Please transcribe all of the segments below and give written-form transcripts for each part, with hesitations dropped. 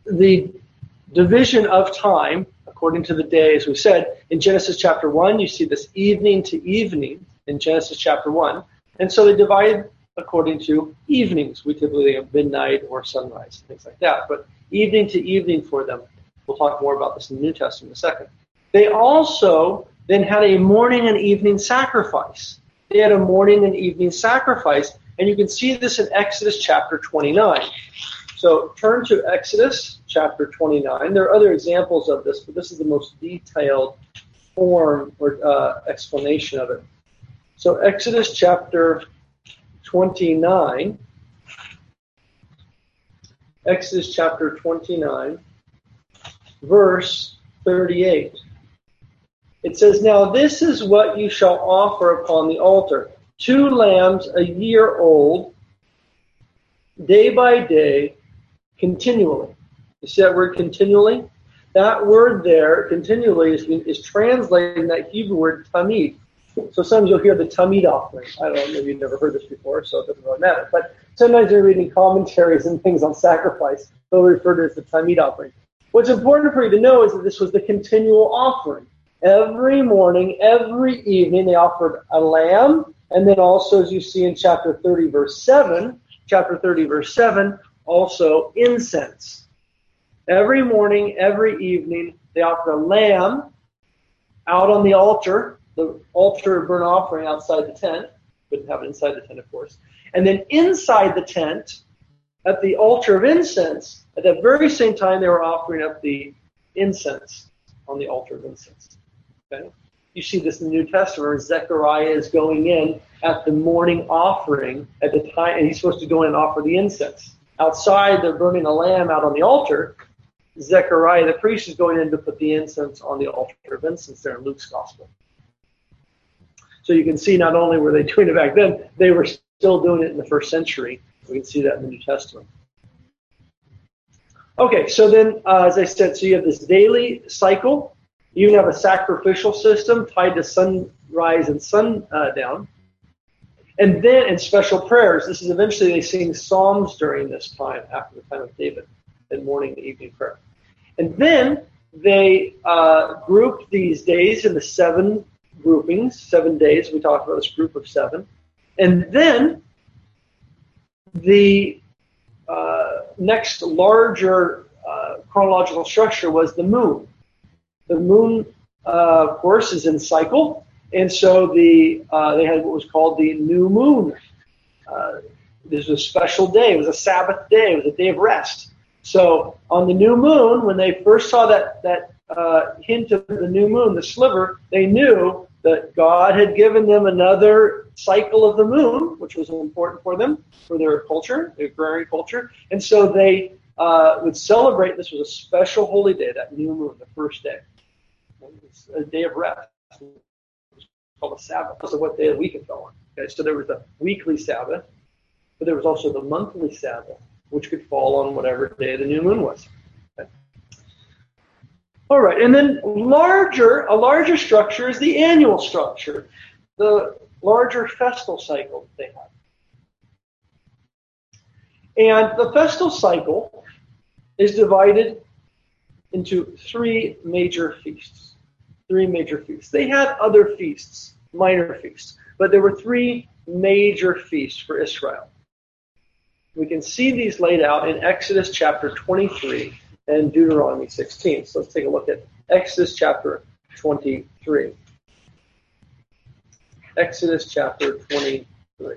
the division of time, according to the day, as we said, in Genesis chapter 1, you see this evening to evening in Genesis chapter 1. And so they divide according to evenings. We typically have midnight or sunrise, things like that. But evening to evening for them. We'll talk more about this in the New Testament in a second. They also then had a morning and evening sacrifice. They had a morning and evening sacrifice. And you can see this in Exodus chapter 29. So turn to Exodus chapter 29. There are other examples of this, but this is the most detailed form or explanation of it. So Exodus chapter 29. Exodus chapter 29, verse 38. It says, "Now this is what you shall offer upon the altar. 2 lambs a year old, day by day, continually." You see that word continually? That word there, continually, is translating that Hebrew word tamid. So sometimes you'll hear the tamid offering. I don't know, maybe you've never heard this before, so it doesn't really matter. But sometimes you're reading commentaries and things on sacrifice. They'll refer to it as the tamid offering. What's important for you to know is that this was the continual offering. Every morning, every evening, they offered a lamb. And then also, as you see in chapter 30, verse 7, also incense. Every morning, every evening, they offered a lamb out on the altar, the altar of burnt offering outside the tent. Couldn't have it inside the tent, of course. And then inside the tent, at the altar of incense, at that very same time, they were offering up the incense on the altar of incense. Okay? You see this in the New Testament where Zechariah is going in at the morning offering at the time, and he's supposed to go in and offer the incense. Outside, they're burning a lamb out on the altar. Zechariah, the priest, is going in to put the incense on the altar of incense there in Luke's gospel. So you can see not only were they doing it back then, they were still doing it in the first century. We can see that in the New Testament. Okay, so then, as I said, so you have this daily cycle. You even have a sacrificial system tied to sunrise and sundown. And then in special prayers, this is eventually they sing psalms during this time, after the time of David, in morning and evening prayer. And then they grouped these days into 7 groupings, 7 days. We talked about this group of 7. And then the next larger chronological structure was the moon. The moon, of course, is in cycle, and so they had what was called the new moon. This was a special day. It was a Sabbath day. It was a day of rest. So on the new moon, when they first saw that hint of the new moon, the sliver, they knew that God had given them another cycle of the moon, which was important for them, for their culture, their agrarian culture. And so they would celebrate. This was a special holy day, that new moon, the first day. It's a day of rest. It's called a Sabbath. So what day of the week it fell on. Okay, so there was the weekly Sabbath, but there was also the monthly Sabbath, which could fall on whatever day the new moon was. Okay. All right, and then a larger structure is the annual structure, the larger festal cycle that they have. And the festal cycle is divided into 3 major feasts. 3 major feasts. They had other feasts, minor feasts, but there were 3 major feasts for Israel. We can see these laid out in Exodus chapter 23 and Deuteronomy 16. So let's take a look at Exodus chapter 23. Exodus chapter 23.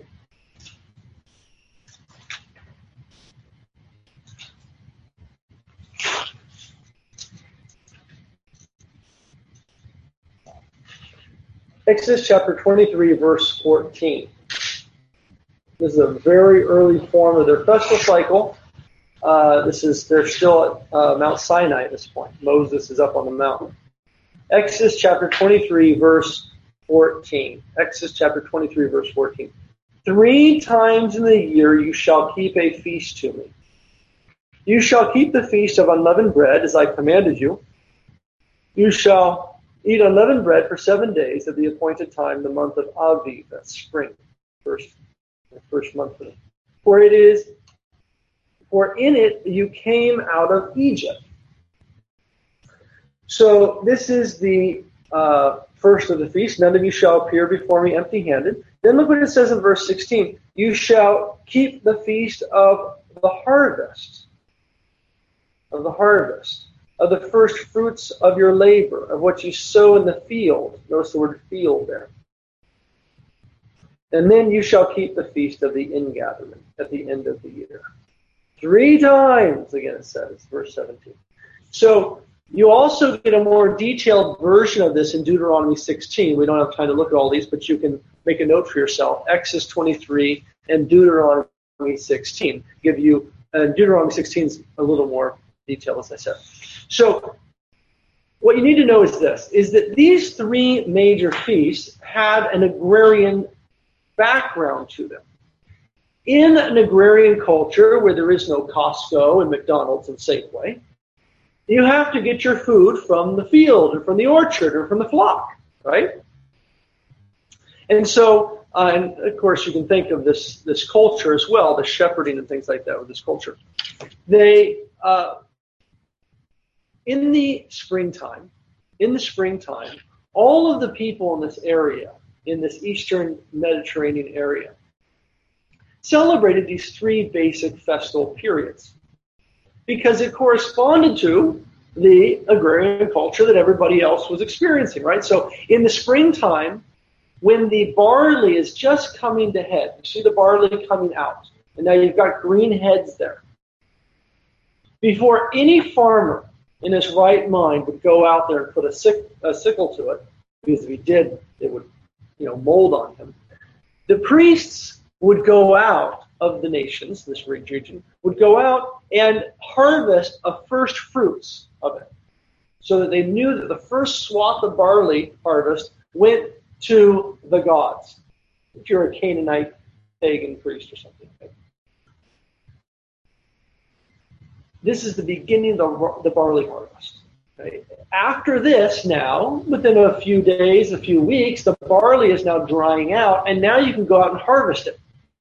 Exodus chapter 23, verse 14. This is a very early form of their festal cycle. They're still at Mount Sinai at this point. Moses is up on the mountain. Exodus chapter 23, verse 14. Exodus chapter 23, verse 14. 3 times in the year you shall keep a feast to me. You shall keep the feast of unleavened bread, as I commanded you. You shall eat unleavened bread for 7 days at the appointed time, the month of Aviv, that's spring, the first month of it. For it is for in it you came out of Egypt. So this is the first of the feast. None of you shall appear before me empty-handed. Then look what it says in verse 16. You shall keep the feast of the harvest, of the first fruits of your labor, of what you sow in the field. Notice the word field there. And then you shall keep the feast of the ingathering at the end of the year. 3 times, again it says, verse 17. So you also get a more detailed version of this in Deuteronomy 16. We don't have time to look at all these, but you can make a note for yourself. Exodus 23 and Deuteronomy 16 give you, Deuteronomy 16 is a little more detailed, as I said. So what you need to know is this, is that these 3 major feasts had an agrarian background to them. In an agrarian culture where there is no Costco and McDonald's and Safeway, you have to get your food from the field or from the orchard or from the flock, right? And so, and of course you can think of this culture as well, the shepherding and things like that with this culture. They, in the springtime, all of the people in this area, in this eastern Mediterranean area, celebrated these 3 basic festal periods because it corresponded to the agrarian culture that everybody else was experiencing, right? So in the springtime, when the barley is just coming to head, you see the barley coming out, and now you've got green heads there. Before any farmer in his right mind would go out there and put a sickle to it, because if he did, it would mold on him. The priests would go out of the nations, this region, would go out and harvest a first fruits of it. So that they knew that the first swath of barley harvest went to the gods. If you're a Canaanite pagan priest or something. Okay? This is the beginning of the barley harvest. Right? After this now, within a few days, a few weeks, the barley is now drying out, and now you can go out and harvest it.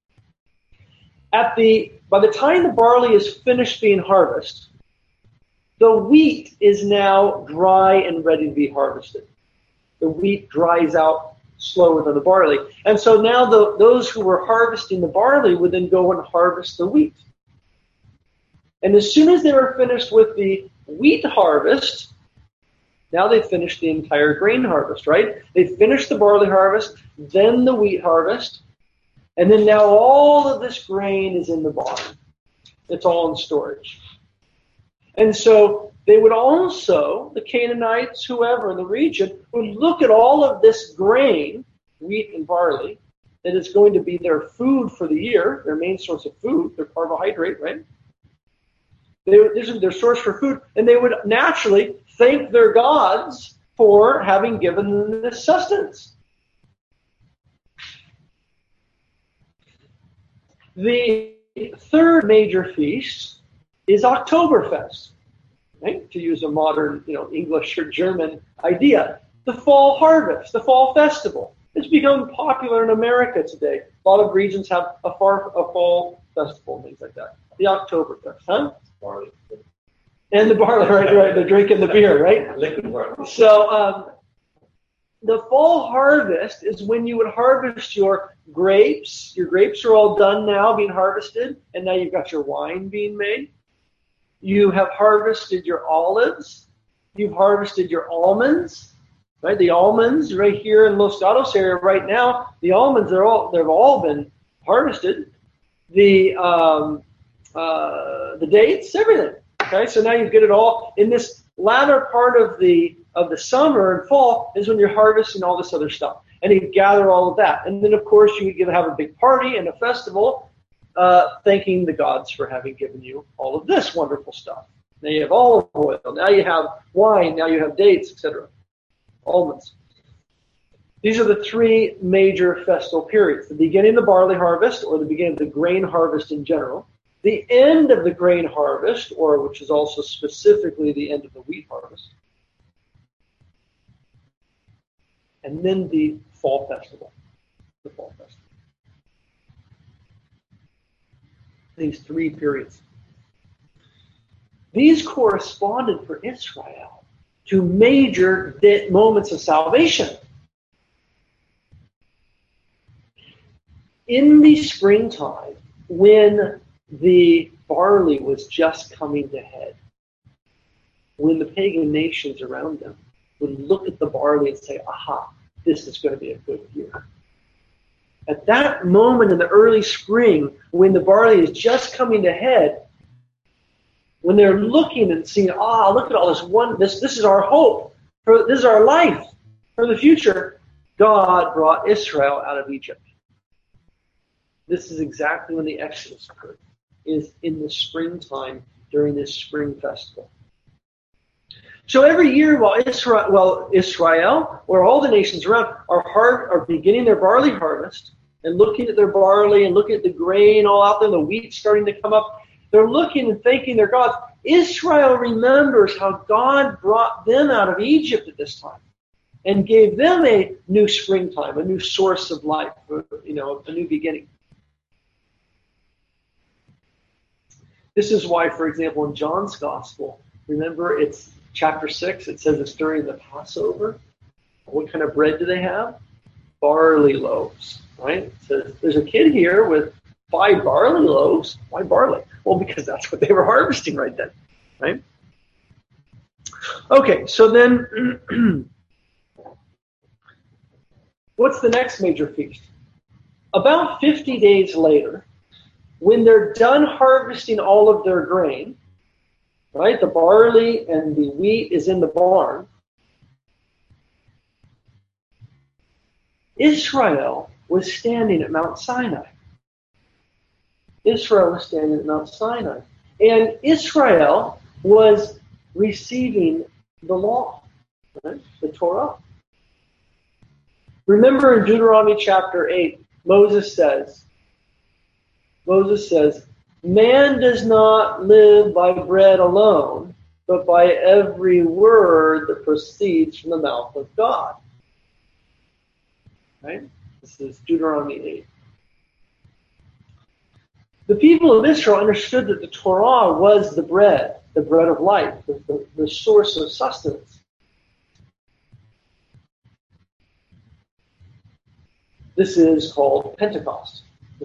By the time the barley is finished being harvested, the wheat is now dry and ready to be harvested. The wheat dries out slower than the barley. And so now those who were harvesting the barley would then go and harvest the wheat. And as soon as they were finished with the wheat harvest, now they've finished the entire grain harvest, right? They finished the barley harvest, then the wheat harvest, and then now all of this grain is in the barn. It's all in storage. And so they would also, the Canaanites, whoever in the region, would look at all of this grain, wheat and barley, that is going to be their food for the year, their main source of food, their carbohydrate, right? This is their source for food, and they would naturally thank their gods for having given them this sustenance. The third major feast is Oktoberfest, right? To use a modern, English or German idea. The fall harvest, the fall festival. It's become popular in America today. A lot of regions have a fall festival and things like that. The Oktoberfest, huh? Barley. And the barley, right, they're drinking the beer, right? Liquid barley. So the fall harvest is when you would harvest your grapes. Your grapes are all done now, being harvested, and now you've got your wine being made. You have harvested your olives. You've harvested your almonds, right? The almonds right here in Los Gatos area right now, the almonds they've all been harvested. The dates, everything. Okay, so now you get it all in this latter part of the summer and fall is when you're harvesting all this other stuff, and you gather all of that, and then of course you would have a big party and a festival, thanking the gods for having given you all of this wonderful stuff. Now you have olive oil, now you have wine, now you have dates, etc. Almonds. These are the 3 major festal periods: the beginning of the barley harvest, or the beginning of the grain harvest in general. The end of the grain harvest, or which is also specifically the end of the wheat harvest. And then the fall festival. The fall festival. These 3 periods. These corresponded for Israel to major moments of salvation. In the springtime, when the barley was just coming to head, when the pagan nations around them would look at the barley and say, aha, this is going to be a good year. At that moment in the early spring, when the barley is just coming to head, when they're looking and seeing, look at all this this is our hope, this is our life for the future, God brought Israel out of Egypt. This is exactly when the Exodus occurred, is in the springtime during this spring festival. So every year while Israel, or all the nations around, are beginning their barley harvest and looking at their barley and looking at the grain all out there, the wheat starting to come up, they're looking and thanking their God. Israel remembers how God brought them out of Egypt at this time and gave them a new springtime, a new source of life, a new beginning. This is why, for example, in John's Gospel, remember it's chapter 6, it says it's during the Passover. What kind of bread do they have? Barley loaves, right? It says there's a kid here with 5 barley loaves. Why barley? Well, because that's what they were harvesting right then, right? Okay, so then what's the next major feast? About 50 days later, when they're done harvesting all of their grain, right, the barley and the wheat is in the barn, Israel was standing at Mount Sinai. Israel was standing at Mount Sinai. And Israel was receiving the law, right? The Torah. Remember in Deuteronomy chapter 8, Moses says, man does not live by bread alone, but by every word that proceeds from the mouth of God. Right? This is Deuteronomy 8. The people of Israel understood that the Torah was the bread of life, the source of sustenance. This is called Pentecost.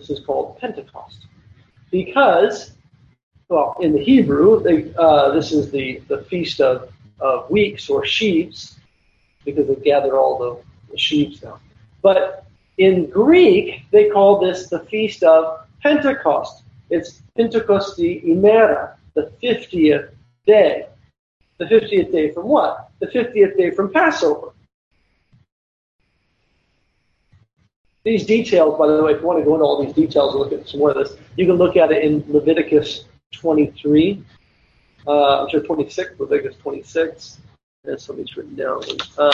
Because, in the Hebrew, this is the feast of weeks or sheaves, because they've gathered all the sheaves now. But in Greek, they call this the feast of Pentecost. It's Pentecosti Imera, the 50th day. The 50th day from what? The 50th day from Passover. These details, by the way, if you want to go into all these details and look at some more of this, you can look at it in Leviticus 23. 26, Leviticus 26. There's something's written down.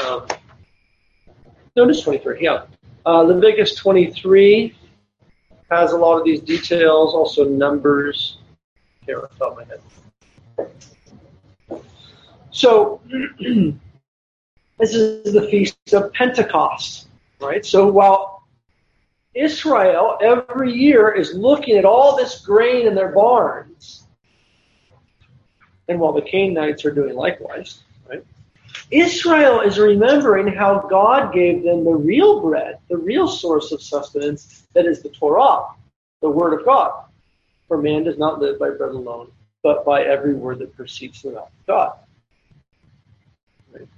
No, just 23, yeah. Leviticus 23 has a lot of these details, also Numbers. Here, off the top of my head. So, this is the Feast of Pentecost, right? So while Israel every year is looking at all this grain in their barns, and while the Canaanites are doing likewise, right? Israel is remembering how God gave them the real bread, the real source of sustenance, that is the Torah, the Word of God. For man does not live by bread alone, but by every word that proceeds from the mouth of God. Right?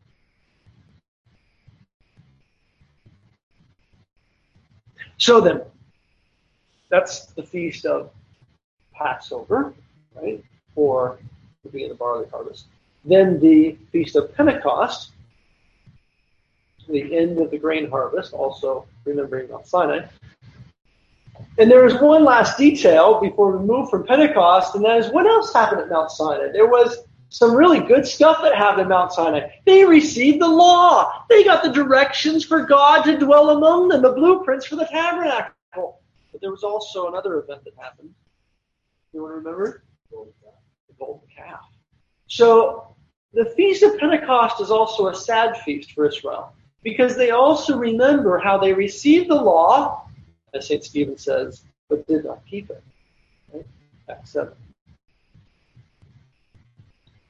So then, that's the feast of Passover, right? Or the beginning of the barley harvest. Then the Feast of Pentecost, the end of the grain harvest, also remembering Mount Sinai. And there is one last detail before we move from Pentecost, and that is what else happened at Mount Sinai. There was some really good stuff that happened at Mount Sinai. They received the law. They got the directions for God to dwell among them, the blueprints for the tabernacle. But there was also another event that happened. You want to remember? The golden calf. So the Feast of Pentecost is also a sad feast for Israel, because they also remember how they received the law, as St. Stephen says, but did not keep it. Right? Acts 7.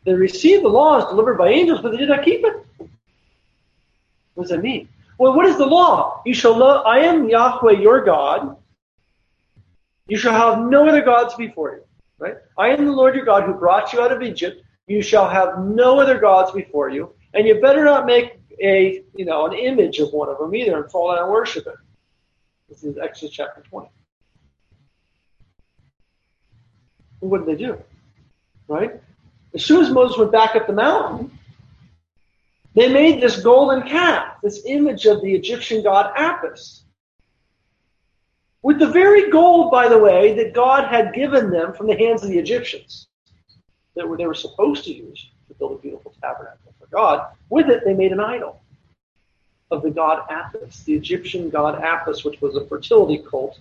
They received the laws delivered by angels, but they did not keep it. What does that mean? Well, what is the law? You shall know I am Yahweh your God. You shall have no other gods before you. Right? I am the Lord your God who brought you out of Egypt. You shall have no other gods before you, and you better not make an image of one of them either and fall down and worship it. This is Exodus chapter 20. And what did they do? Right? As soon as Moses went back up the mountain, they made this golden calf, this image of the Egyptian god Apis, with the very gold, by the way, that God had given them from the hands of the Egyptians, that they were supposed to use to build a beautiful tabernacle for God. With it, they made an idol of the god Apis, the Egyptian god Apis, which was a fertility cult.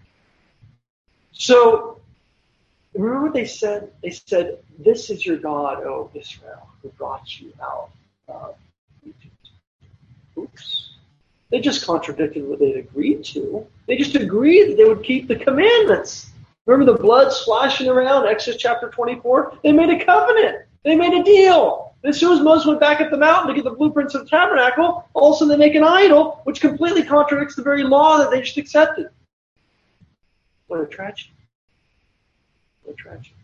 So, remember what they said? They said, "This is your God, O Israel, who brought you out of Egypt." Oops. They just contradicted what they'd agreed to. They just agreed that they would keep the commandments. Remember the blood splashing around, Exodus chapter 24? They made a covenant. They made a deal. And as soon as Moses went back up the mountain to get the blueprints of the tabernacle, all of a sudden they make an idol, which completely contradicts the very law that they just accepted. What a tragedy. What a tragedy.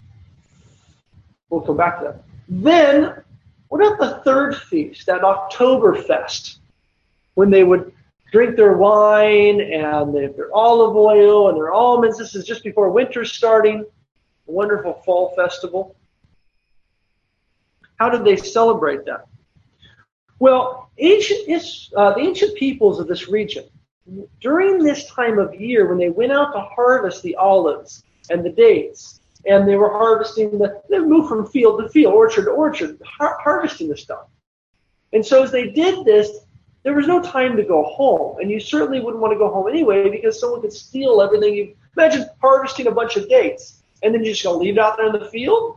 We'll come back to that. Then, what about the third feast, that Oktoberfest, when they would drink their wine and their olive oil and their almonds? This is just before winter starting, a wonderful fall festival. How did they celebrate that? Well, the ancient peoples of this region, during this time of year when they went out to harvest the olives and the dates, and they were harvesting they moved from field to field, orchard to orchard, harvesting the stuff. And so as they did this, there was no time to go home, and you certainly wouldn't want to go home anyway because someone could steal everything. You imagine harvesting a bunch of dates, and then you're just going to leave it out there in the field?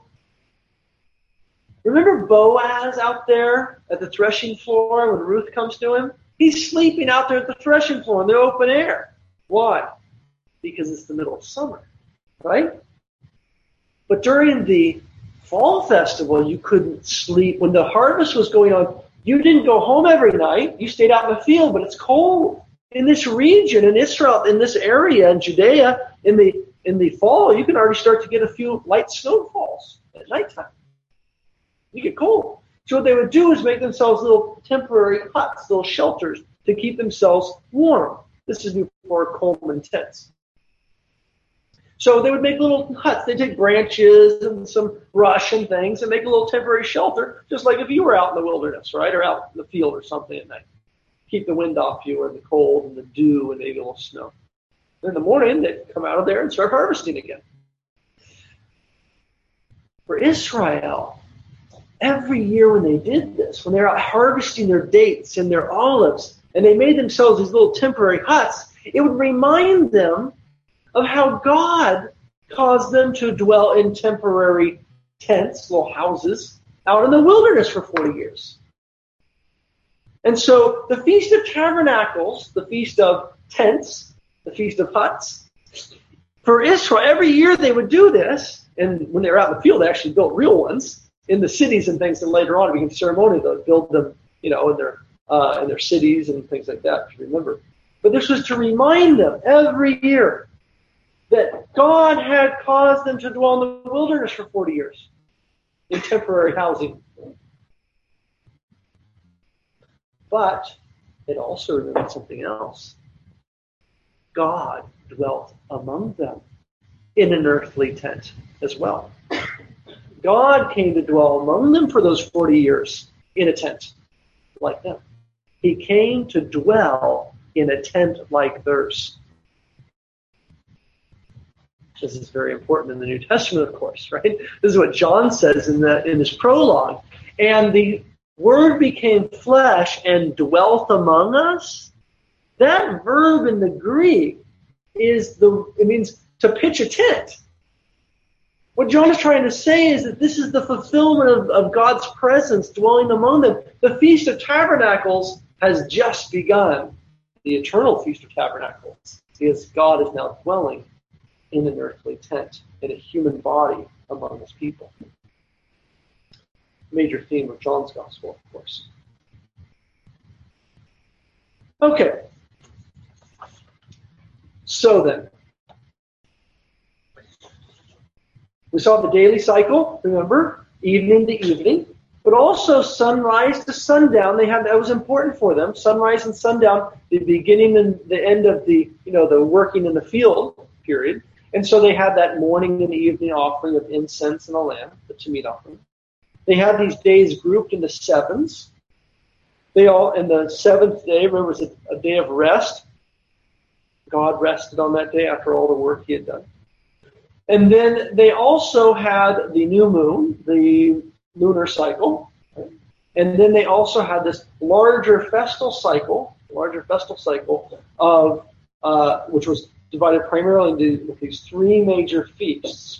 Remember Boaz out there at the threshing floor when Ruth comes to him? He's sleeping out there at the threshing floor in the open air. Why? Because it's the middle of summer, right? But during the fall festival, you couldn't sleep. When the harvest was going on, you didn't go home every night. You stayed out in the field, but it's cold. In this region, in Israel, in this area, in Judea, in the fall, you can already start to get a few light snowfalls at nighttime. You get cold. So what they would do is make themselves little temporary huts, little shelters to keep themselves warm. This is before Coleman tents. So they would make little huts. They'd take branches and some brush and things and make a little temporary shelter, just like if you were out in the wilderness, right, or out in the field or something at night. Keep the wind off you or the cold and the dew and maybe a little snow. Then in the morning, they'd come out of there and start harvesting again. For Israel, every year when they did this, when they're out harvesting their dates and their olives, and they made themselves these little temporary huts, it would remind them of how God caused them to dwell in temporary tents, little houses, out in the wilderness for 40 years. And so the Feast of Tabernacles, the Feast of Tents, the Feast of Huts, for Israel, every year they would do this, and when they were out in the field, they actually built real ones in the cities and things, and later on it became ceremonial. They would build them, in their cities and things like that, to remember. But this was to remind them every year that God had caused them to dwell in the wilderness for 40 years in temporary housing. But it also remembered something else. God dwelt among them in an earthly tent as well. God came to dwell among them for those 40 years in a tent like them. He came to dwell in a tent like theirs. This is very important in the New Testament, of course, right? This is what John says in his prologue. And the Word became flesh and dwelt among us. That verb in the Greek it means to pitch a tent. What John is trying to say is that this is the fulfillment of God's presence dwelling among them. The Feast of Tabernacles has just begun. The eternal Feast of Tabernacles is God is now dwelling in an earthly tent, in a human body among his people. major theme of John's Gospel, of course. Okay. So then, we saw the daily cycle, remember, evening to evening, but also sunrise to sundown. That was important for them. Sunrise and sundown, the beginning and the end of the working in the field period. And so they had that morning and evening offering of incense and a lamb, the Shemitah offering. They had these days grouped into sevens. And the seventh day, remember, was a day of rest. God rested on that day after all the work he had done. And then they also had the new moon, the lunar cycle. Right? And then they also had this larger festal cycle of which was divided primarily into these three major feasts.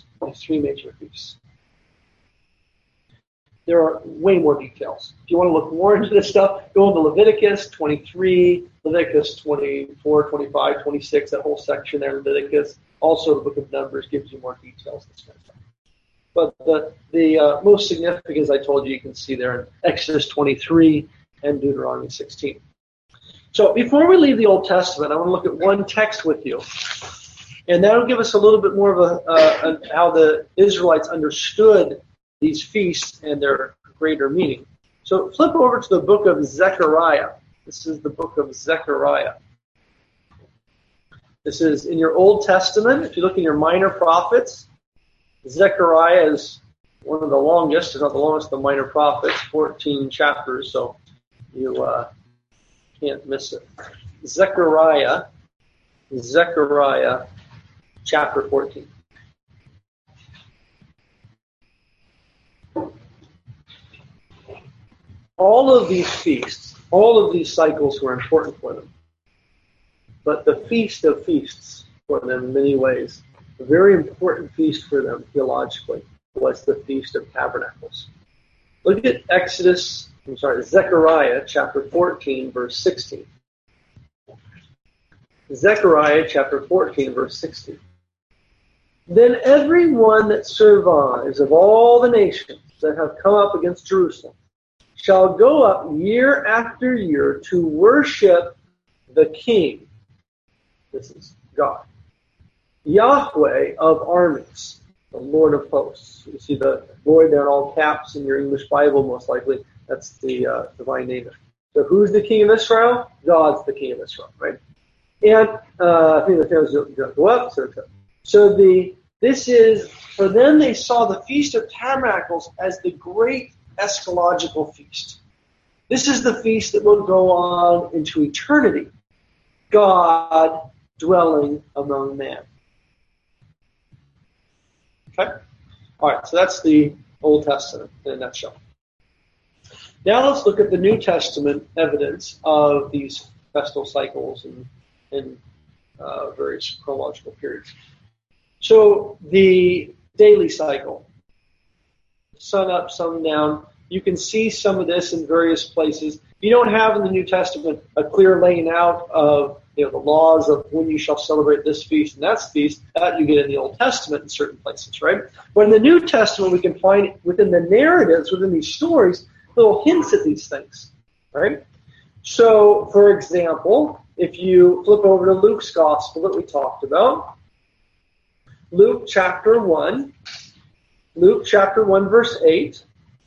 There are way more details. If you want to look more into this stuff, go into Leviticus 23, Leviticus 24, 25, 26, that whole section there in Leviticus. Also, the book of Numbers gives you more details. This kind of stuff. But the most significant, as I told you, you can see there in Exodus 23 and Deuteronomy 16. So before we leave the Old Testament, I want to look at one text with you. And that will give us a little bit more of how the Israelites understood these feasts and their greater meaning. So flip over to the book of Zechariah. This is the book of Zechariah. This is in your Old Testament. If you look in your minor prophets, Zechariah is one of the longest, if not the longest, of the minor prophets, 14 chapters, so you can't miss it. Zechariah chapter 14. All of these feasts, all of these cycles were important for them. But the Feast of Feasts for them in many ways, a very important feast for them theologically, was the Feast of Tabernacles. Look at Zechariah chapter 14, verse 16. Zechariah chapter 14, verse 16. Then every one that survives of all the nations that have come up against Jerusalem shall go up year after year to worship the King. This is God. Yahweh of armies, the Lord of hosts. You see the Lord there in all caps in your English Bible, most likely. That's the divine name. So who's the King of Israel? God's the King of Israel, right? And I think the families go up. So this is, for them, they saw the Feast of Tabernacles as the great eschatological feast. This is the feast that will go on into eternity. God dwelling among man. Okay? All right, so that's the Old Testament in a nutshell. Now let's look at the New Testament evidence of these festal cycles and various chronological periods. So the daily cycle, sun up, sun down. You can see some of this in various places. You don't have in the New Testament a clear laying out of the laws of when you shall celebrate this feast and that feast. That you get in the Old Testament in certain places, right? But in the New Testament, we can find within the narratives, within these stories, little hints at these things, right? So, for example, if you flip over to Luke's Gospel that we talked about, Luke chapter 1, verse 8.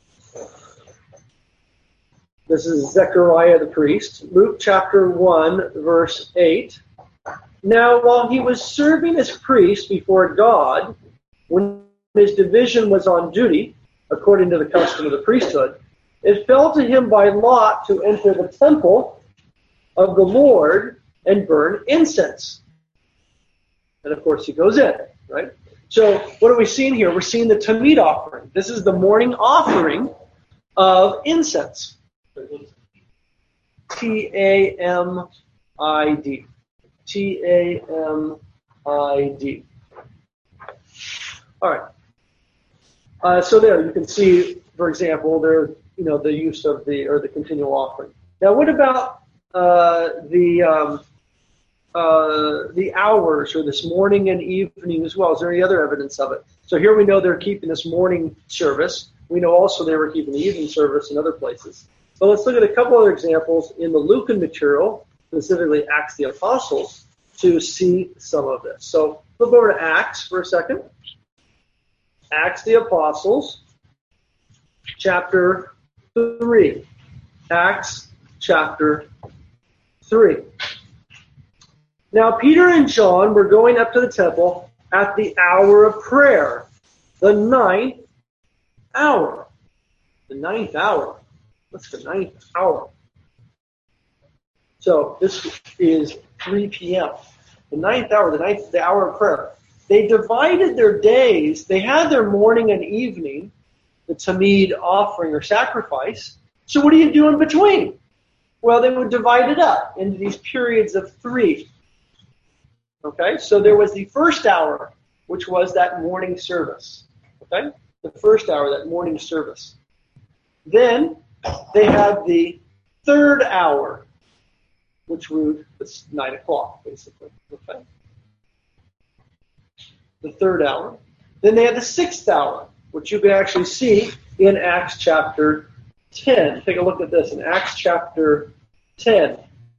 This is Zechariah the priest. Luke chapter 1, verse 8. Now, while he was serving as priest before God, when his division was on duty, according to the custom of the priesthood, it fell to him by lot to enter the temple of the Lord and burn incense. And of course he goes in, right? So what are we seeing here? We're seeing the Tamid offering. This is the morning offering of incense. T-A-M-I-D. T-A-M-I-D. All right. So there you can see, for example, there the use of the continual offering. Now, what about the hours, or this morning and evening as well? Is there any other evidence of it? So here we know they're keeping this morning service, We know also they were keeping the evening service in other places. But let's look at a couple other examples in the Lucan material, specifically Acts of the Apostles, to see some of this. So flip over to Acts for a second. Acts of the Apostles, chapter 3. Acts chapter 3. Now Peter and John were going up to the temple at the hour of prayer, the ninth hour. The ninth hour. What's the ninth hour? So this is 3 p.m. The ninth hour, the hour of prayer. They divided their days. They had their morning and evening, the Tamid offering or sacrifice. So what do you do in between? Well, they would divide it up into these periods of 3. Okay, so there was the first hour, which was that morning service. Okay, the first hour, that morning service. Then they had the third hour, which was 9 o'clock, basically. Okay, the third hour. Then they had the 6th hour, which you can actually see in Acts chapter 10. Take a look at this in Acts chapter 10.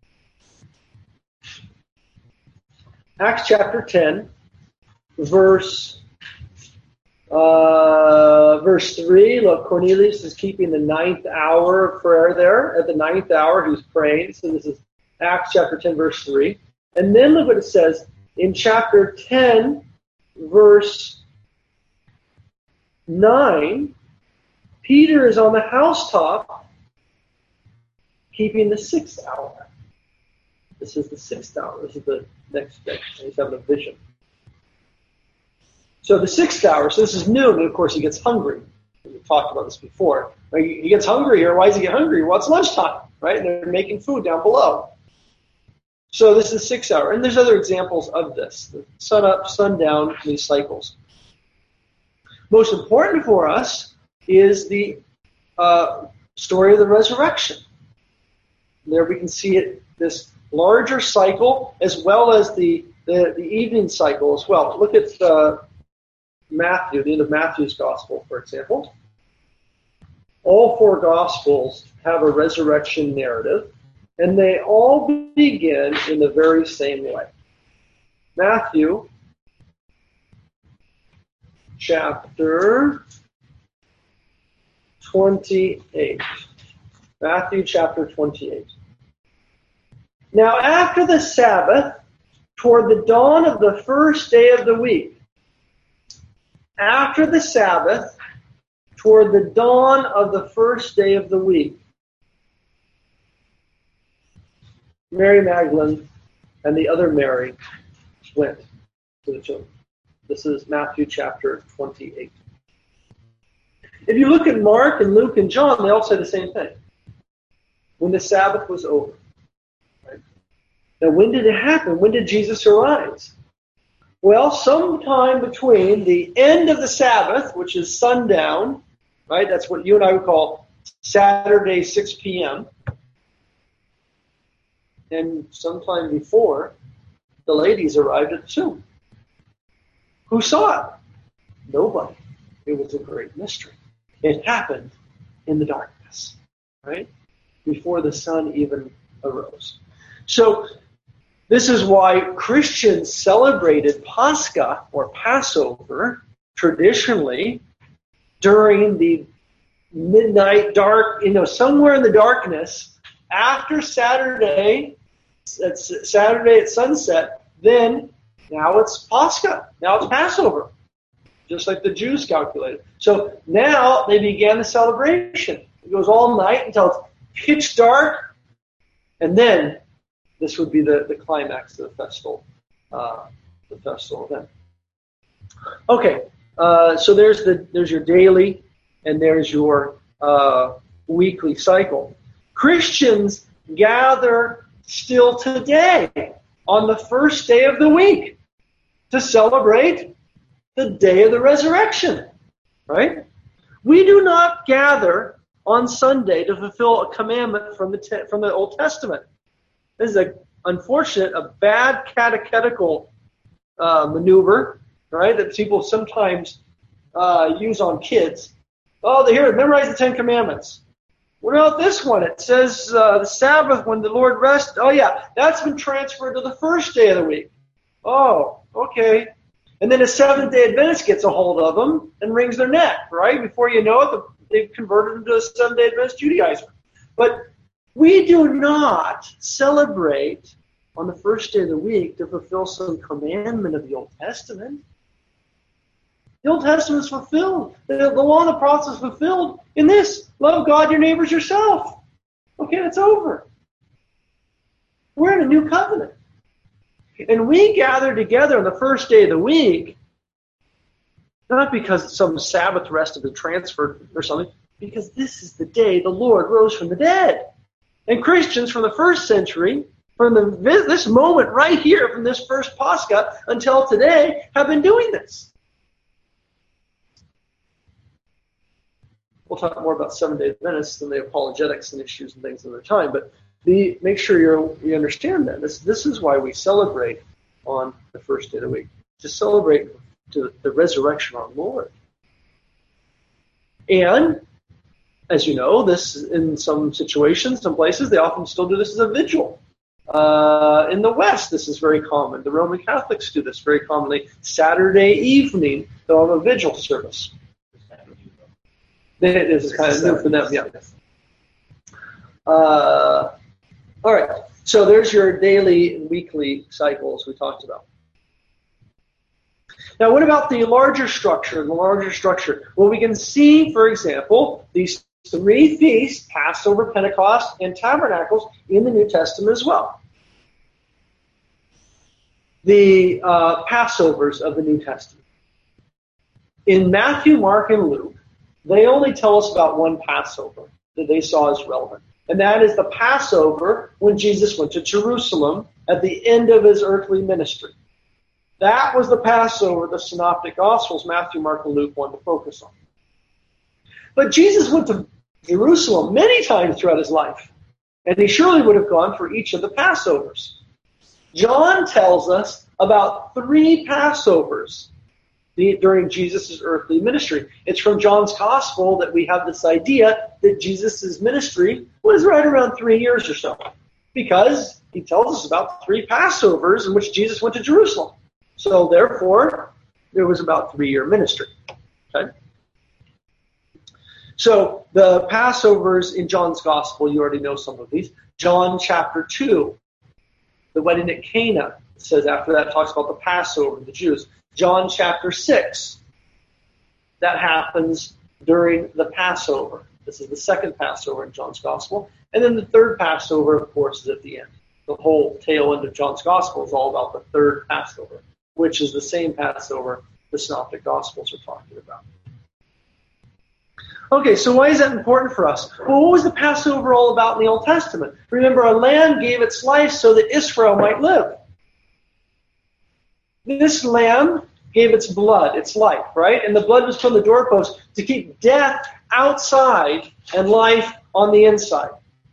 Acts chapter 10, verse 3. Look, Cornelius is keeping the 9th hour of prayer there. At the 9th hour, he's praying. So this is Acts chapter 10, verse 3. And then look what it says in chapter 10, verse 9. Peter is on the housetop keeping the 6th hour. This is the 6th hour. This is the next day. He's having a vision. So the 6th hour, so this is noon, and of course he gets hungry. We've talked about this before. He gets hungry here. Why does he get hungry? Well, it's lunchtime, right? And they're making food down below. So this is the 6th hour. And there's other examples of this. The sun up, sun down, these cycles. Most important for us is the story of the resurrection. There we can see it, this larger cycle, as well as the evening cycle as well. Look at Matthew, the end of Matthew's gospel, for example. All 4 gospels have a resurrection narrative, and they all begin in the very same way. Matthew chapter 28. Matthew chapter 28. Now after the Sabbath, toward the dawn of the first day of the week. After the Sabbath, toward the dawn of the first day of the week. Mary Magdalene and the other Mary went to the tomb. This is Matthew chapter 28. If you look at Mark and Luke and John, they all say the same thing. When the Sabbath was over. Right? Now, when did it happen? When did Jesus arise? Well, sometime between the end of the Sabbath, which is sundown, right? That's what you and I would call Saturday, 6 p.m., and sometime before, the ladies arrived at the tomb. Who saw it? Nobody. It was a great mystery. It happened in the darkness, right? Before the sun even arose. So, this is why Christians celebrated Pascha or Passover traditionally during the midnight dark, somewhere in the darkness after Saturday at sunset. Then now it's Pascha. Now it's Passover, just like the Jews calculated. So now they began the celebration. It goes all night until it's pitch dark, and then this would be the climax of the festival event. Okay, so there's your daily, and there's your weekly cycle. Christians gather still today on the first day of the week to celebrate the day of the resurrection, right? We do not gather on Sunday to fulfill a commandment from the Old Testament. This is a bad catechetical maneuver, right, that people sometimes use on kids. Oh, here, memorize the Ten Commandments. What about this one? It says the Sabbath when the Lord rests. Oh, yeah, that's been transferred to the first day of the week. Oh, okay. And then a Seventh-day Adventist gets a hold of them and wrings their neck, right? Before you know it, they've converted into a Seventh-day Adventist Judaizer. But we do not celebrate on the first day of the week to fulfill some commandment of the Old Testament. The Old Testament is fulfilled. The law and the prophets is fulfilled in this. Love God, your neighbors, yourself. Okay, it's over. We're in a new covenant. And we gather together on the first day of the week, not because some Sabbath rest has been transferred or something, because this is the day the Lord rose from the dead. And Christians from the first century, from this moment right here, from this first Pascha until today, have been doing this. We'll talk more about Seventh-day Adventists and the apologetics and issues and things another time, but make sure you understand that. This is why we celebrate on the first day of the week, to celebrate the resurrection of our Lord. And, as you know, this in some situations, some places, they often still do this as a vigil. In the West, this is very common. The Roman Catholics do this very commonly. Saturday evening, they'll have a vigil service. This is kind of new for them, yeah. All right, so there's your daily and weekly cycles we talked about. Now, what about the larger structure? Well, we can see, for example, these three feasts, Passover, Pentecost, and Tabernacles, in the New Testament as well. The Passovers of the New Testament. In Matthew, Mark, and Luke, they only tell us about one Passover that they saw as relevant. And that is the Passover when Jesus went to Jerusalem at the end of his earthly ministry. That was the Passover the Synoptic Gospels, Matthew, Mark, and Luke, wanted to focus on. But Jesus went to Jerusalem many times throughout his life. And he surely would have gone for each of the Passovers. John tells us about 3 Passovers during Jesus' earthly ministry. It's from John's Gospel that we have this idea that Jesus' ministry was right around 3 years or so, because he tells us about 3 Passovers in which Jesus went to Jerusalem. So therefore, there was about 3-year ministry. Okay? So the Passovers in John's Gospel, you already know some of these. John chapter 2, the wedding at Cana. It says after that, it talks about the Passover of the Jews. John chapter 6, that happens during the Passover. This is the second Passover in John's Gospel. And then the third Passover, of course, is at the end. The whole tail end of John's Gospel is all about the third Passover, which is the same Passover the Synoptic Gospels are talking about. Okay, so why is that important for us? Well, what was the Passover all about in the Old Testament? Remember, a lamb gave its life so that Israel might live. This lamb gave its blood, its life, right? And the blood was from the doorpost to keep death outside and life on the inside.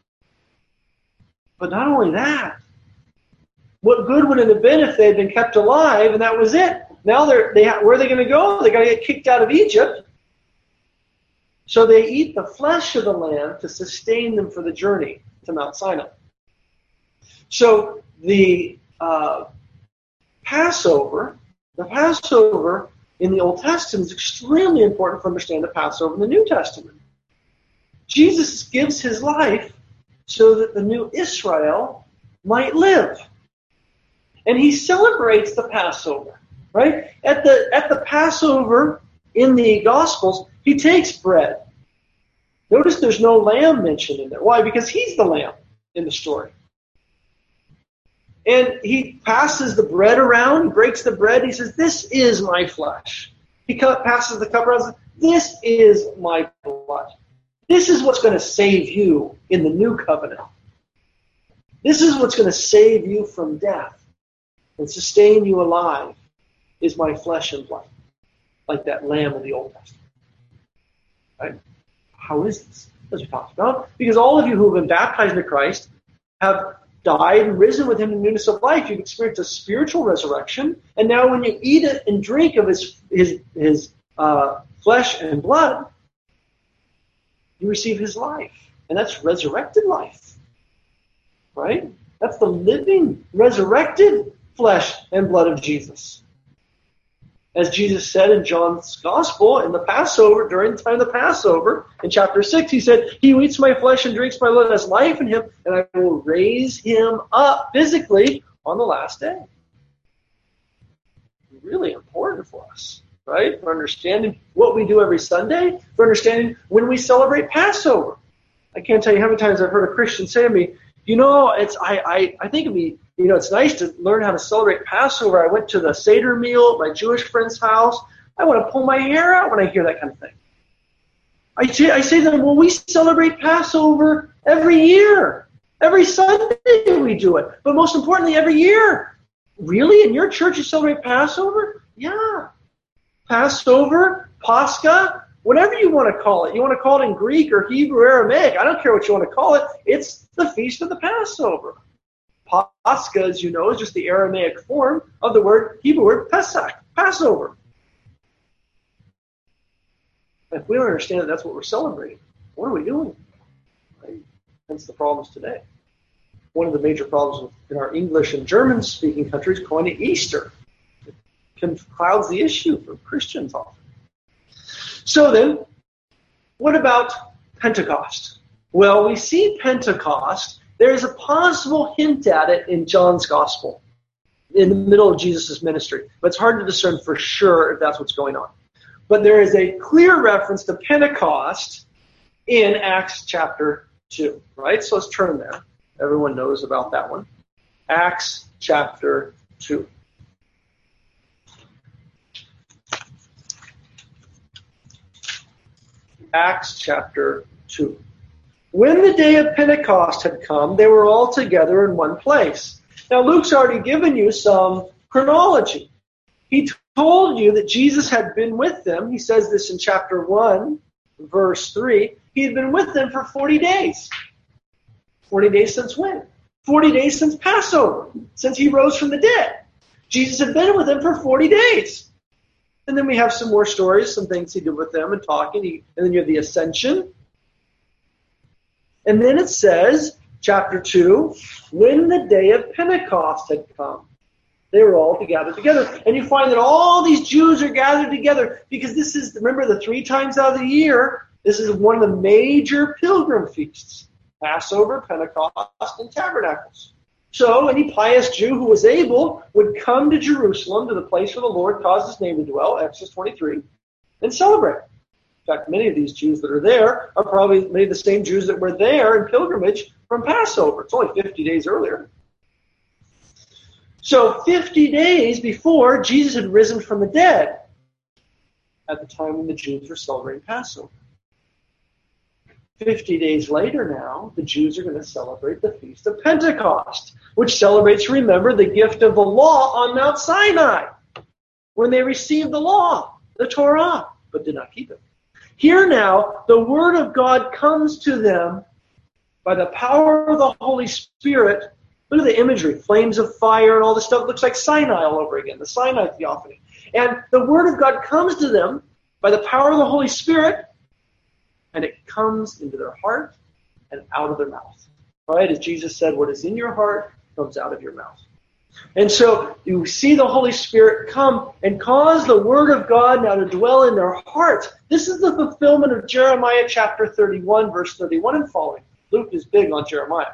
But not only that, what good would it have been if they had been kept alive and that was it? Now where are they going to go? They're going to get kicked out of Egypt. So they eat the flesh of the lamb to sustain them for the journey to Mount Sinai. So the Passover in the Old Testament is extremely important for understanding the Passover in the New Testament. Jesus gives his life so that the new Israel might live. And he celebrates the Passover, right? At the Passover in the Gospels, he takes bread. Notice there's no lamb mentioned in there. Why? Because he's the lamb in the story. And he passes the bread around, breaks the bread. He says, "This is my flesh." He passes the cup around and says, "This is my blood. This is what's going to save you in the new covenant. This is what's going to save you from death and sustain you alive is my flesh and blood." Like that lamb in the Old Testament. Right? How is this? As we talked about. Because all of you who have been baptized into Christ have died and risen with him in newness of life. You've experienced a spiritual resurrection. And now when you eat it and drink of his flesh and blood, you receive his life. And that's resurrected life. Right? That's the living, resurrected flesh and blood of Jesus. As Jesus said in John's Gospel, in the Passover, during the time of the Passover, in chapter 6, he said, "He who eats my flesh and drinks my blood has life in him, and I will raise him up physically on the last day." Really important for us, right? For understanding what we do every Sunday, for understanding when we celebrate Passover. I can't tell you how many times I've heard a Christian say to me, I think it'd be, it's nice to learn how to celebrate Passover. I went to the Seder meal at my Jewish friend's house. I want to pull my hair out when I hear that kind of thing. I say to them, well, we celebrate Passover every year. Every Sunday we do it. But most importantly, every year. Really? In your church you celebrate Passover? Yeah. Passover, Pascha, whatever you want to call it. You want to call it in Greek or Hebrew, Aramaic. I don't care what you want to call it. It's the feast of the Passover. Pascha, as you know, is just the Aramaic form of the Hebrew word Pesach, Passover. If we don't understand that that's what we're celebrating, what are we doing? Right? Hence the problems today. One of the major problems in our English and German-speaking countries, calling it Easter. It clouds the issue for Christians often. So then, what about Pentecost? Well, we see Pentecost. There's a possible hint at it in John's Gospel, in the middle of Jesus' ministry. But it's hard to discern for sure if that's what's going on. But there is a clear reference to Pentecost in Acts chapter 2, right? So let's turn there. Everyone knows about that one. Acts chapter 2. Acts chapter 2. When the day of Pentecost had come, they were all together in one place. Now, Luke's already given you some chronology. He told you that Jesus had been with them. He says this in chapter 1, verse 3. He had been with them for 40 days. 40 days since when? 40 days since Passover, since he rose from the dead. Jesus had been with them for 40 days. And then we have some more stories, some things he did with them and talking. And then you have the ascension. And then it says, chapter 2, when the day of Pentecost had come, they were all gathered together. And you find that all these Jews are gathered together because this is, remember, the 3 times out of the year, this is one of the major pilgrim feasts. Passover, Pentecost, and Tabernacles. So any pious Jew who was able would come to Jerusalem, to the place where the Lord caused his name to dwell, Exodus 23, and celebrate. In fact, many of these Jews that are there are probably many of the same Jews that were there in pilgrimage from Passover. It's only 50 days earlier. So 50 days before Jesus had risen from the dead, at the time when the Jews were celebrating Passover. 50 days later now, the Jews are going to celebrate the Feast of Pentecost, which celebrates, remember, the gift of the law on Mount Sinai, when they received the law, the Torah, but did not keep it. Here now, the Word of God comes to them by the power of the Holy Spirit. Look at the imagery, flames of fire and all this stuff. It looks like Sinai all over again, the Sinai theophany. And the Word of God comes to them by the power of the Holy Spirit, and it comes into their heart and out of their mouth. Right? As Jesus said, what is in your heart comes out of your mouth. And so you see the Holy Spirit come and cause the Word of God now to dwell in their hearts. This is the fulfillment of Jeremiah chapter 31, verse 31 and following. Luke is big on Jeremiah.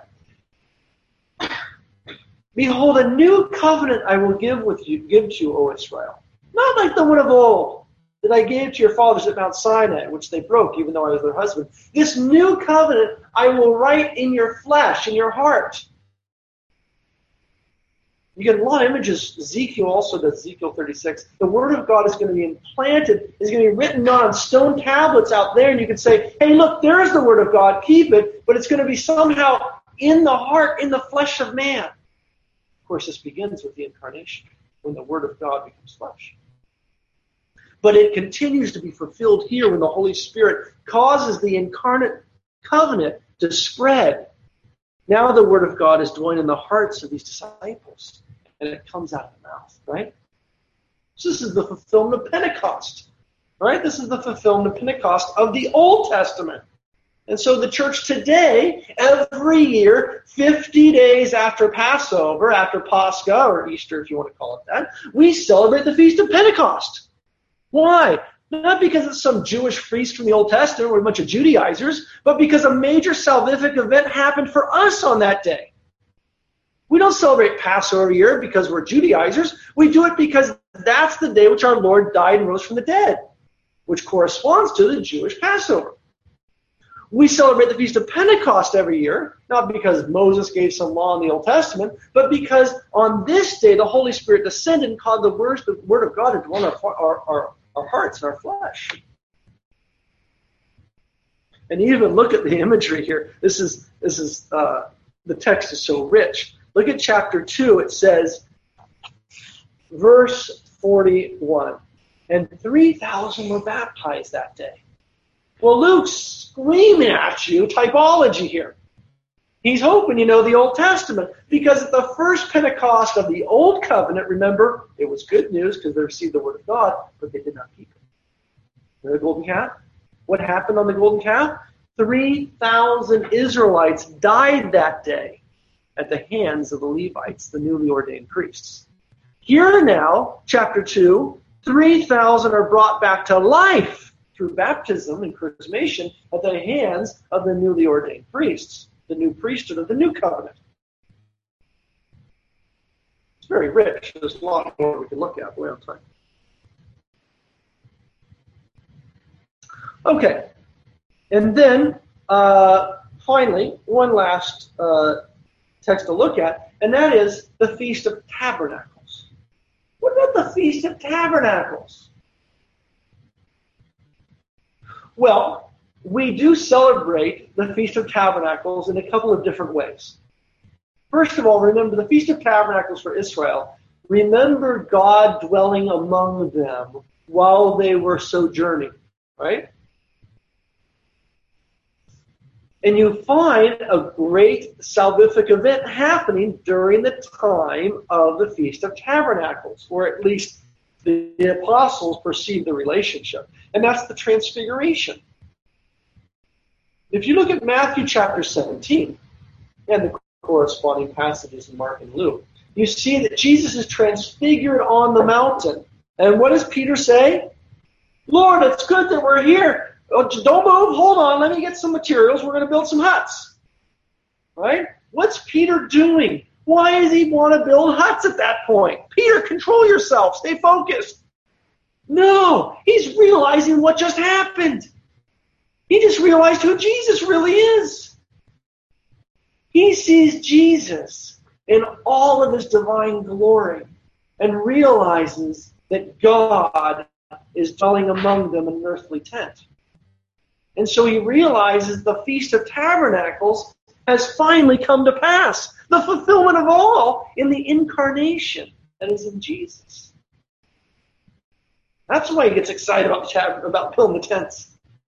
Behold, a new covenant I will give to you, O Israel. Not like the one of old that I gave to your fathers at Mount Sinai, which they broke, even though I was their husband. This new covenant I will write in your flesh, in your heart. You get a lot of images. Ezekiel also does, Ezekiel 36. The Word of God is going to be implanted, is going to be written on stone tablets out there, and you can say, hey, look, there's the Word of God, keep it, but it's going to be somehow in the heart, in the flesh of man. Of course, this begins with the incarnation, when the Word of God becomes flesh. But it continues to be fulfilled here when the Holy Spirit causes the incarnate covenant to spread. Now the Word of God is dwelling in the hearts of these disciples, and it comes out of the mouth, right? So this is the fulfillment of Pentecost, right? This is the fulfillment of Pentecost of the Old Testament. And so the church today, every year, 50 days after Passover, after Pascha, or Easter if you want to call it that, we celebrate the Feast of Pentecost. Why? Not because it's some Jewish feast from the Old Testament or a bunch of Judaizers, but because a major salvific event happened for us on that day. We don't celebrate Passover every year because we're Judaizers. We do it because that's the day which our Lord died and rose from the dead, which corresponds to the Jewish Passover. We celebrate the Feast of Pentecost every year, not because Moses gave some law in the Old Testament, but because on this day the Holy Spirit descended and caused the Word of God to dwell in our hearts and our flesh. And even look at the imagery here. This is the text is so rich. Look at chapter 2. It says, verse 41, and 3,000 were baptized that day. Well, Luke's screaming at you typology here. He's hoping you know the Old Testament, because at the first Pentecost of the Old Covenant, remember, it was good news because they received the Word of God, but they did not keep it. Remember the golden calf? What happened on the golden calf? 3,000 Israelites died that day at the hands of the Levites, the newly ordained priests. Here now, chapter 2, 3,000 are brought back to life through baptism and chrismation at the hands of the newly ordained priests, the new priesthood of the new covenant. It's very rich. There's a lot more we can look at. We're on time. Okay. And then, finally, one last text to look at, and that is the Feast of Tabernacles. What about the Feast of Tabernacles? Well, we do celebrate the Feast of Tabernacles in a couple of different ways. First of all, remember the Feast of Tabernacles for Israel. Remember God dwelling among them while they were sojourning, right? And you find a great salvific event happening during the time of the Feast of Tabernacles, or at least the apostles perceive the relationship. And that's the transfiguration. If you look at Matthew chapter 17 and the corresponding passages in Mark and Luke, you see that Jesus is transfigured on the mountain. And what does Peter say? Lord, it's good that we're here. Don't move. Hold on. Let me get some materials. We're going to build some huts. Right? What's Peter doing? Why does he want to build huts at that point? Peter, control yourself. Stay focused. No, he's realizing what just happened. He just realized who Jesus really is. He sees Jesus in all of his divine glory and realizes that God is dwelling among them in an earthly tent. And so he realizes the Feast of Tabernacles has finally come to pass. The fulfillment of all in the incarnation that is in Jesus. That's why he gets excited about building the tents.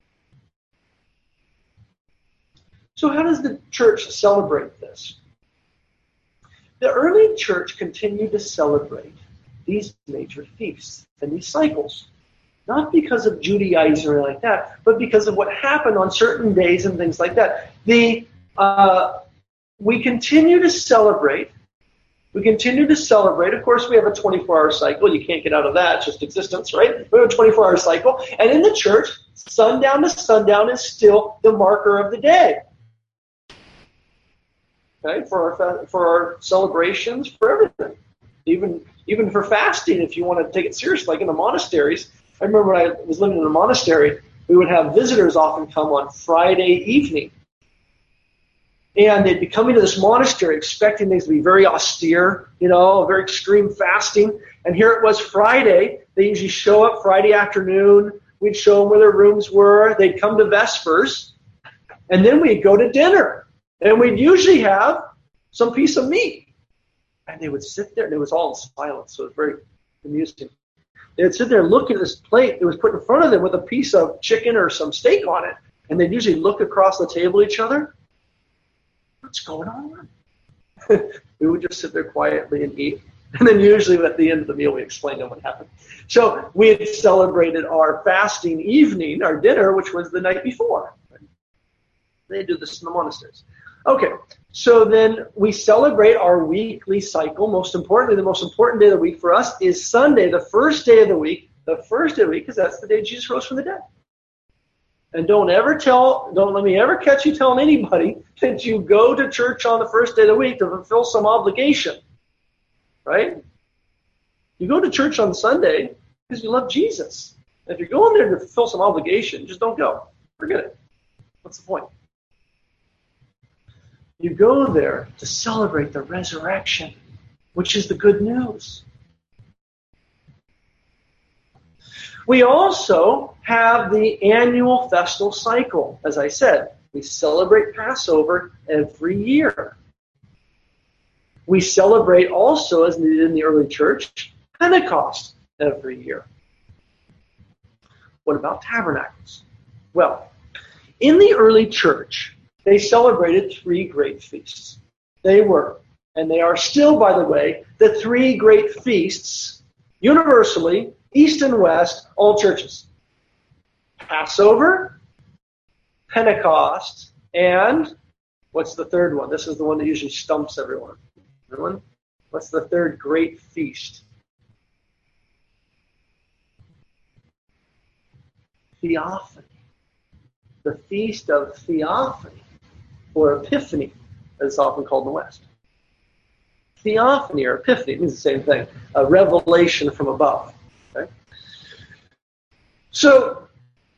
So how does the church celebrate this? The early church continued to celebrate these major feasts and these cycles. Not because of Judaism or like that, but because of what happened on certain days and things like that. We continue to celebrate. We continue to celebrate. Of course, we have a 24-hour cycle. You can't get out of that. It's just existence, right? We have a 24-hour cycle. And in the church, sundown to sundown is still the marker of the day. Okay, for our celebrations, for everything. Even for fasting, if you want to take it seriously, like in the monasteries. I remember when I was living in a monastery, we would have visitors often come on Friday evening. And they'd be coming to this monastery expecting things to be very austere, very extreme fasting. And here it was Friday. They usually show up Friday afternoon. We'd show them where their rooms were. They'd come to Vespers. And then we'd go to dinner. And we'd usually have some piece of meat. And they would sit there, and it was all in silence, so it was very amusing. They'd sit there and look at this plate that was put in front of them with a piece of chicken or some steak on it. And they'd usually look across the table at each other. What's going on? We would just sit there quietly and eat. And then usually at the end of the meal, we explained to them what happened. So we had celebrated our fasting evening, our dinner, which was the night before. They do this in the monasteries. Okay, so then we celebrate our weekly cycle. Most importantly, the most important day of the week for us is Sunday, the first day of the week. The first day of the week, because that's the day Jesus rose from the dead. And don't let me ever catch you telling anybody that you go to church on the first day of the week to fulfill some obligation. Right? You go to church on Sunday because you love Jesus. And if you're going there to fulfill some obligation, just don't go. Forget it. What's the point? You go there to celebrate the resurrection, which is the good news. We also have the annual festal cycle. As I said, we celebrate Passover every year. We celebrate also, as needed in the early church, Pentecost every year. What about tabernacles? Well, in the early church, they celebrated three great feasts. They were, and they are still, by the way, the three great feasts, universally, East and West, all churches. Passover, Pentecost, and what's the third one? This is the one that usually stumps everyone. Everyone? What's the third great feast? Theophany. The Feast of Theophany, or Epiphany, as it's often called in the West. Theophany or Epiphany means the same thing, a revelation from above. Okay? So,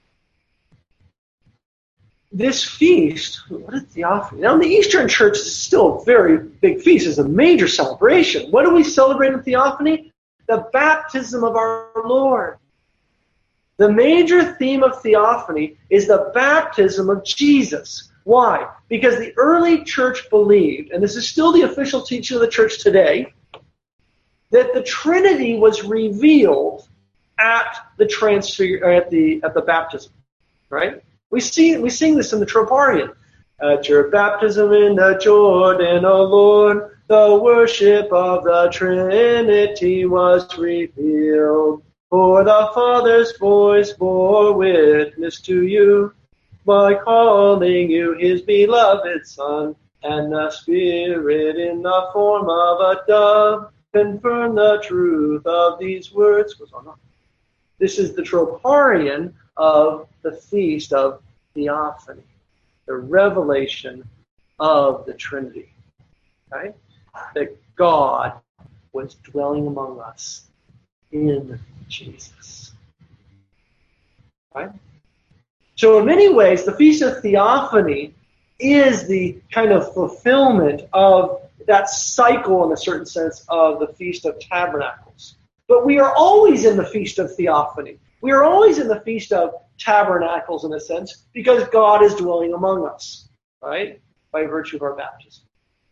this feast, what is Theophany? Now, in the Eastern Church, it's still a very big feast. It's a major celebration. What do we celebrate in Theophany? The baptism of our Lord. The major theme of Theophany is the baptism of Jesus. Why? Because the early church believed, and this is still the official teaching of the church today, that the Trinity was revealed at the baptism. Right? We sing this in the Troparion. At your baptism in the Jordan, O Lord, the worship of the Trinity was revealed. For the Father's voice bore witness to you by calling you his beloved Son, and the Spirit in the form of a dove confirmed the truth of these words. This is the Troparion of the Feast of Theophany, the revelation of the Trinity. Right? That God was dwelling among us in Jesus. Right? So in many ways, the Feast of Theophany is the kind of fulfillment of that cycle, in a certain sense, of the Feast of Tabernacles. But we are always in the Feast of Theophany. We are always in the Feast of Tabernacles, in a sense, because God is dwelling among us, right? By virtue of our baptism.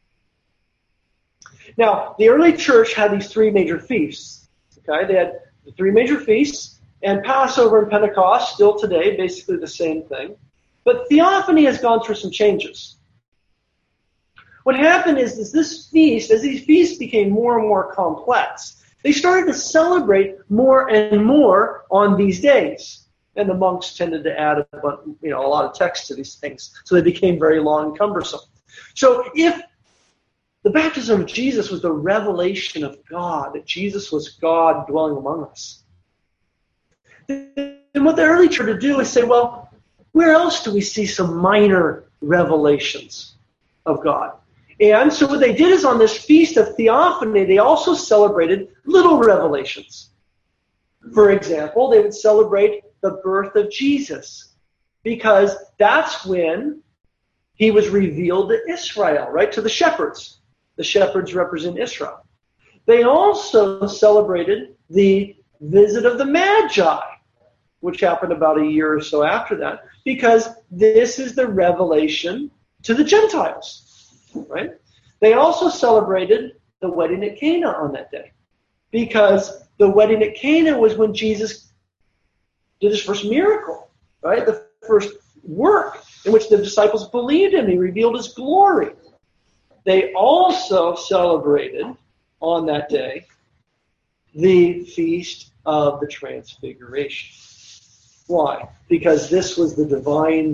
Now, the early church had these three major feasts. Okay, they had the three major feasts, and Passover and Pentecost, still today, basically the same thing. But Theophany has gone through some changes. What happened is this feast, as these feasts became more and more complex, they started to celebrate more and more on these days. And the monks tended to add a lot of text to these things, so they became very long and cumbersome. So if the baptism of Jesus was the revelation of God, that Jesus was God dwelling among us, then what the early church would do is say, well, where else do we see some minor revelations of God? And so what they did is on this Feast of Theophany, they also celebrated little revelations. For example, they would celebrate the birth of Jesus, because that's when he was revealed to Israel, right, to the shepherds. The shepherds represent Israel. They also celebrated the visit of the Magi, which happened about a year or so after that, because this is the revelation to the Gentiles, right? They also celebrated the wedding at Cana on that day, because the wedding at Cana was when Jesus did his first miracle, right? The first work in which the disciples believed him. He revealed his glory. They also celebrated on that day the Feast of the Transfiguration. Why? Because this was the divine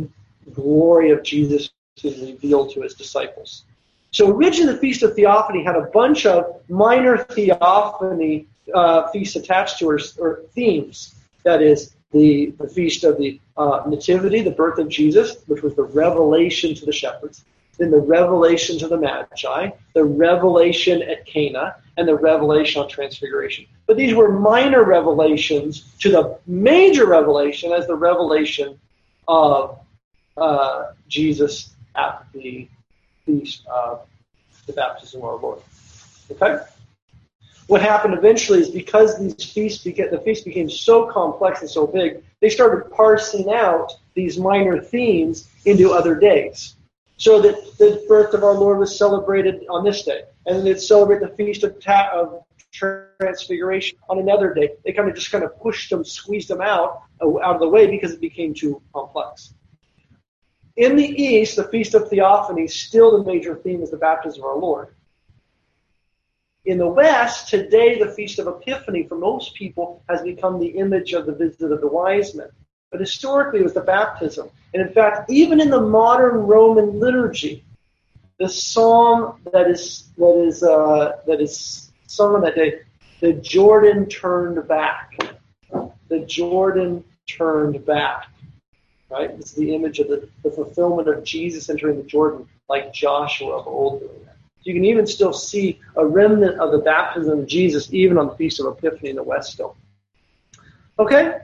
glory of Jesus is revealed to his disciples. So originally the Feast of Theophany had a bunch of minor theophany feasts attached to it, or themes. That is, the Feast of the Nativity, the birth of Jesus, which was the revelation to the shepherds, then the revelation to the Magi, the revelation at Cana, and the revelation on Transfiguration. But these were minor revelations to the major revelation as the revelation of Jesus at the feast of the baptism of our Lord. Okay? What happened eventually is because the feast became so complex and so big, they started parsing out these minor themes into other days. So that the birth of our Lord was celebrated on this day, and then they'd celebrate the Feast of Transfiguration on another day. They kind of pushed them, squeezed them out of the way because it became too complex. In the East, the Feast of Theophany, still the major theme is the baptism of our Lord. In the West, today the Feast of Epiphany, for most people, has become the image of the visit of the wise men. But historically, it was the baptism. And in fact, even in the modern Roman liturgy, the psalm that is sung on that day, the Jordan turned back. The Jordan turned back. Right? This is the image of the fulfillment of Jesus entering the Jordan, like Joshua of old doing that. So you can even still see a remnant of the baptism of Jesus, even on the Feast of Epiphany in the West still. Okay?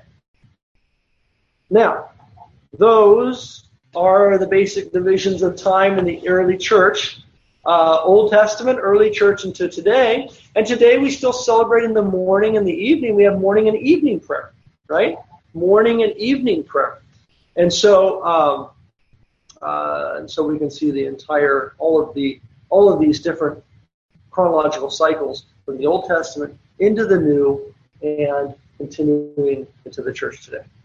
Now, those are the basic divisions of time in the early church. Old Testament, early church into today. And today we still celebrate in the morning and the evening. We have morning and evening prayer, right? Morning and evening prayer. And so we can see the entire, all of these different chronological cycles from the Old Testament into the New and continuing into the church today.